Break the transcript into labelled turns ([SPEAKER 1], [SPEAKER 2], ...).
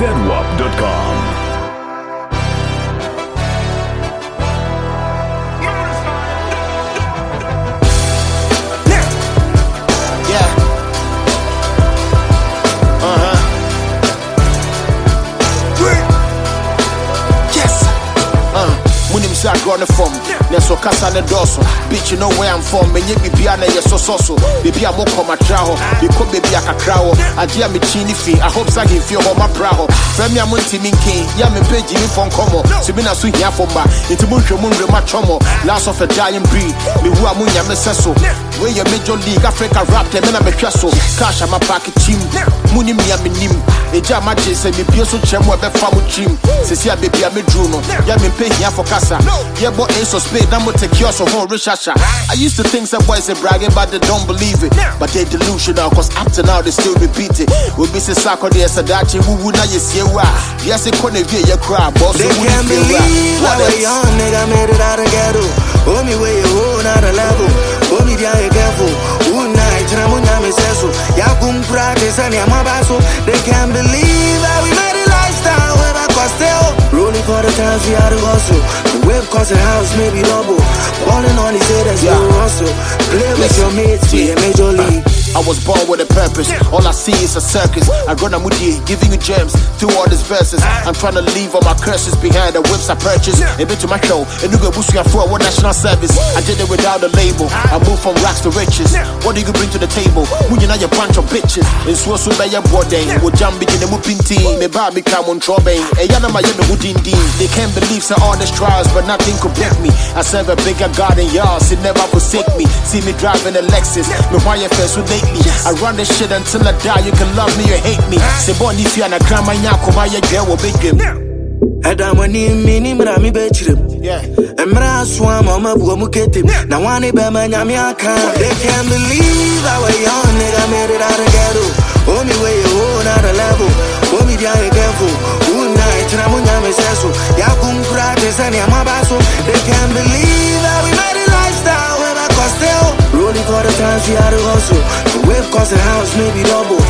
[SPEAKER 1] zedwap.com.
[SPEAKER 2] I grown from Neso Casa and Dosso. Bitch, you know where I'm from. And you be Biana, yes, so. Baby, I'm more my traho. You could be a crow. I dear me chini fee. I hope I give you home my praho. Femi, I'm on Timinki. Yam and pay Jimmy from Como. Simina Sweet Yafomba. Into Muncho Mungo Machomo. Last of a giant breed. Me who are Munya Meseso. Where your major league Africa rap, the men I'm a castle. Cash, I'm a packet team. Munim Yaminim. A jama chase and me Pioso Chemo, a family team. Cecilia baby, I'm a Druno. Yam and pay for Casa. Yeah, but ain't so spade, I'm gonna take yours of all Rishasha. I used to think some boys are bragging, but they don't believe it. But they delusional, cause up to now they still repeat it. We'll be Sako, the Sadachi, who would not see why. Yes, it couldn't be your crowd, boss.
[SPEAKER 3] They can't believe how a young nigga made it out of ghetto. Oh, me way you hold out a level. Oh, me dia careful. One night, Ramunya Meseso. Yakum practice and Yamabaso. They can't believe how we made it lifestyle. Where I Costello. Rolling for the times we had to hustle. The whip cost a house, maybe double. Balling on his head as you hustle. Play with your mates, be a major league.
[SPEAKER 2] I was born with a purpose. All I see is a circus. I run a moody, giving you gems through all these verses. I'm trying to leave all my curses behind the whips I purchased. A bit to my show, and you go boosting for one national service. I did it without a label. I moved from racks to riches. What do you bring to the table? When you're not a bunch of bitches. In Swasu by your body, with Jambi in the Mupin team. Me Barbie come on Trobane. A Yana Mayami Houdini. They can't believe so all these trials, but nothing could break me. I serve a bigger God than yours. It never forsake me. See me driving a Lexus. Me why you first with I run this shit until I die. You can love me or hate me. Say boy, if you're not grandma, you girl will be him.
[SPEAKER 3] Adamani mini mrami bechrim. Emra swam on my buamuketim. Now one bema nyamiaka. They can't believe how a young nigga made it out of ghetto. Oh me way you hold out a level. Oh me dia careful. One night Ramunya Meseso. Yakum practice and Yamabaso. They can't believe how we made it lifestyle. Where I Costello. Rolling for the times we had to hustle. The whip cost a house, maybe double.